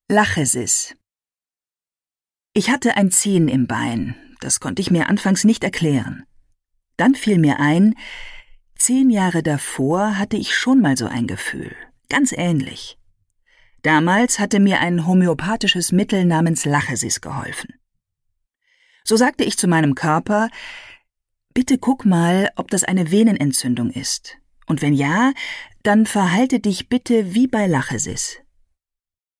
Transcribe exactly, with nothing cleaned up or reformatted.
Lachesis. Ich hatte ein Ziehen im Bein, das konnte ich mir anfangs nicht erklären. Dann fiel mir ein, zehn Jahre davor hatte ich schon mal so ein Gefühl, ganz ähnlich. Damals hatte mir ein homöopathisches Mittel namens Lachesis geholfen. So sagte ich zu meinem Körper, bitte guck mal, ob das eine Venenentzündung ist. Und wenn ja, dann verhalte dich bitte wie bei Lachesis.